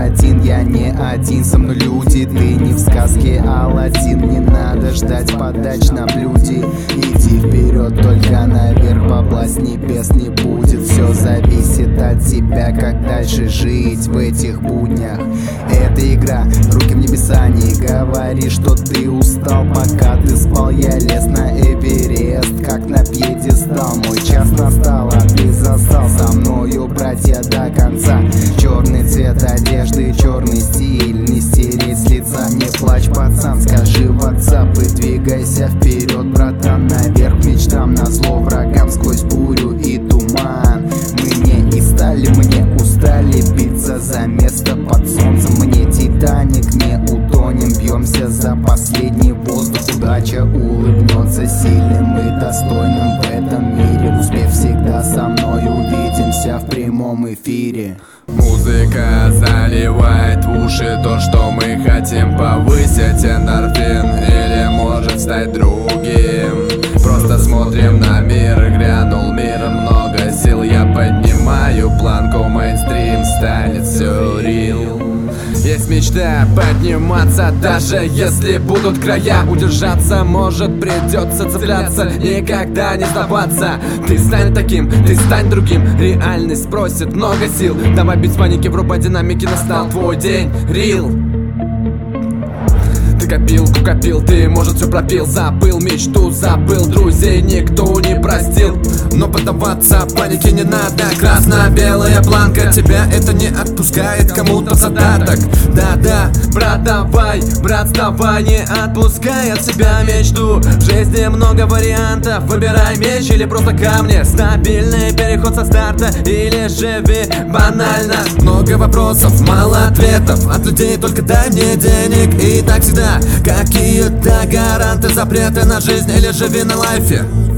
один, я не один, со мной люди. Ты не в сказке Аладдин, не надо ждать подач на блюде. Иди вперед, только наверх, бабла с небес не будет. Все зависит от тебя, как дальше жить в этих буднях. Это игра, руки в небеса, не говори, что ты устал. Пока ты спал, я лез на Эверест, как на пьедестал. Мой час настал, а ты застал со мною, братья, до конца. Черный цвет одежды, черный стиль, не стереть с лица. Не плачь, пацан, скажи в WhatsApp и двигайся вперед, братан, наверх мечтам, назло врагам, сквозь бурю и туман. Мы не устали биться за место под солнцем. Мне Титаник, не утонем, бьемся за последний воздух. Удача улыбнется сильным и достойным в этом мире. Успех всегда со мной, увидимся в прямом эфире. Музыка заливает в уши то, что мы хотим. Повысить эндорфин или может стать другим. Просто смотрим на мир, грянул мир, много сил. Я поднимаю планку, мейнстрим станет все рил. Есть мечта подниматься, даже если будут края. Удержаться, может, придется цепляться, никогда не сдаваться. Ты стань таким, ты стань другим. Реальность просит много сил. Давай без паники, врубай динамики, настал твой день, рил. Ты копил, ты, может, все пропил. Забыл мечту, забыл друзей, никто не простил. Но поддаваться панике не надо. Красно-белая планка, тебя это не отпускает кому-то задаток. Да-да, брат, давай, не отпускай от себя мечту. В жизни много вариантов, выбирай меч или просто камни. Стабильный переход со старта или живи банально. Много вопросов, мало ответов от людей, только дай мне денег. И так всегда, какие-то гаранты, запреты на жизнь или живи на лайфе.